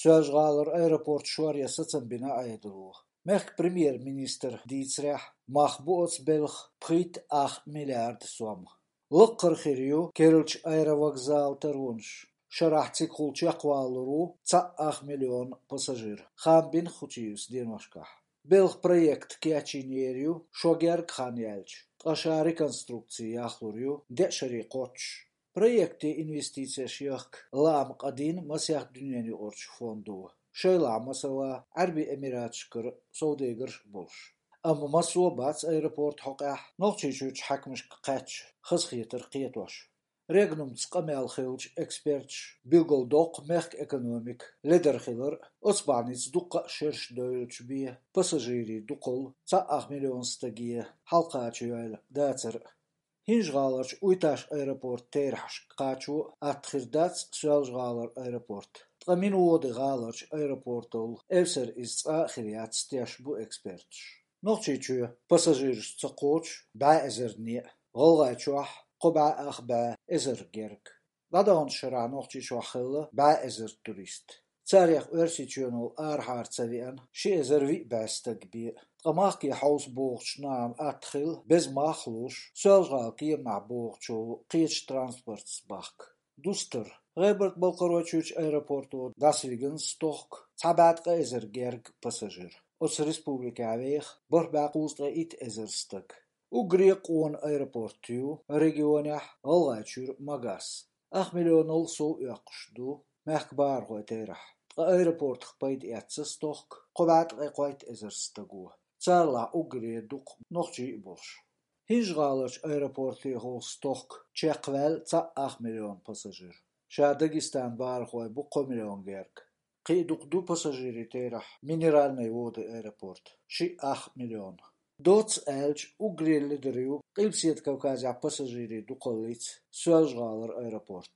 Sualжғалыр аэропорт шуариясы цанбина айдылуғы. Мэх премьер-министр Дицрях махбуоц белх пхит 8 миллиард сом. Лыққыр хирию Керылч аэровокзал тарунш. Шарахцик хулчи аквалуру 8 миллион пассажир. Хамбин хучиюс денвашках. Белх проект киачинерию шогер кханяльч. Аша реконструкции яхлурию дешери коч. Проекты инвестиция шьяхк лам қадин масях дүниені орч фонду. Шайла масала Арби Эмиратшкар Саудегар болш. Ама масуа бац аэропорт хоқах нолчичуч хакмыш қач хысхитер қиетваш. Регнум цқамел хилч экспертш билгол доқ мехк экономик ледерхилер оцбаниц дуққа шерш дойлч бие пассажири дуқол 8 миллион стагие халқачуяйл дацер. Хинжгаларч уйташ аэропорт терхаш қачу атхирдац суалжгалар аэропорт. Тқамин уоды галарч аэропортол эвсер из ахириат стяш бу экспертш. Нохчичу пассажирш цақоч ба эзерни голгачуах قبع أخبا إزر جيرك. بعدون شرع نوختي شوخيلا با إزر توريست. تاريخ أرسيتيونال آرهار تسويان شي إزر في باستك بي. قماقي حوص بوغش نام أدخل بز ماخلوش سوالغالكي مع بوغشو قيتش ترانسبورتس باك. دوستر غيبرت بالقروتشوش أيرابورتو داسويغن ستوك تابعت إزر جيرك باساجير. أس ريسبوبليكا عويخ برباقوز إيت إزر ستك. وغريقون ايربورتيو ريجيونيح غلغاتشور مغاس 8 مليون سو يقشدو مخبار غو تيرح ايربورت خبيد اتسستوك قبات قويت ازرستغو تسالا وغري دوق نوخجي بولش هيجغالش ايربورتي هو ستوك تشيقوال 8 مليون باساجير شادغستان بار غو بو مليون غيرك قي دوق دو باساجيري تيرح مينرالني وود ايربورت شي 8 مليون دوتس ألج وغريل دريو قلبسيت كوكازع باساجيري دوقليت سوالجغالر ايرابورت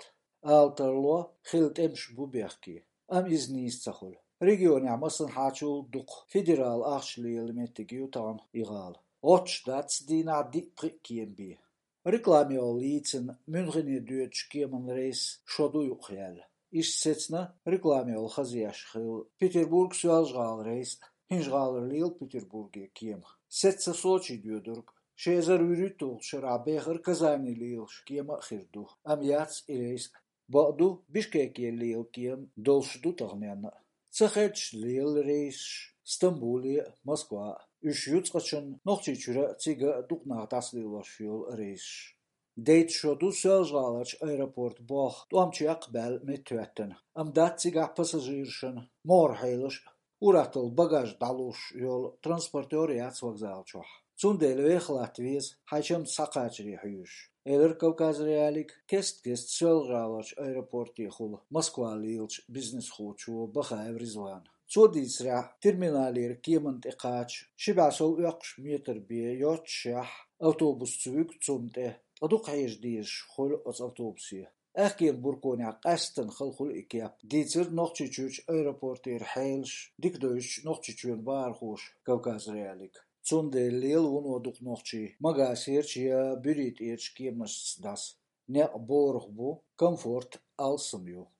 آلترلو خلت امش بو بيحكي ام ازنيس تخل ريجيون عمسن حاچول دوق فيدرال اخشلي المتجيو تان إغال غوتش داتس دينا دي قيم بي ريكلامي أوليتن منغني دوتش كيمن ريس شدو يقيال إش ستنا ريكلامي الخزياش خيل بيتربورغ سوالجغال ريس هنجغالر ليل بيتربورغي كيم Сетса Сочи дюдург. Шезар вирютул шарабехар казани лилш киема хирду. Амьяц илейс. Баду бишкеки лил кием долшду тагняна. Цахеч лил рейс Стамбуле Москва. Үш юцкачын нохчичура цига дукна таслилашюл рейс. Дейт шоду сэлжгалач аэропорт бах туамчиак бэл метуэттен. Амдат цига пассажиршын мор хейлыш Уратыл багаж далуш йол транспортериац вокзалчох. Цунделвех Латвиз хачам сакачри хюш. Элер Кавказ реалик кест сэлжгалач аэропорти хул Москва лилч бизнес хочу бахаев Ризван. Цодисра терминалер кемент экач шибасол якш метр бе йотшах автобус цук цунте. Адук хайждиш хол от автобуси. أخير بركوني قاستن خلخل إكياب ديتر نوختشوش أيرابورتير حيلش ديك دوش نوختشون بارخوش كوكاز رياليك تون دي ليل ونودوك نوختشي مغاسيرش يا بريت إيرش كيمس داس نيق بورخ بو كمفورت ألسميو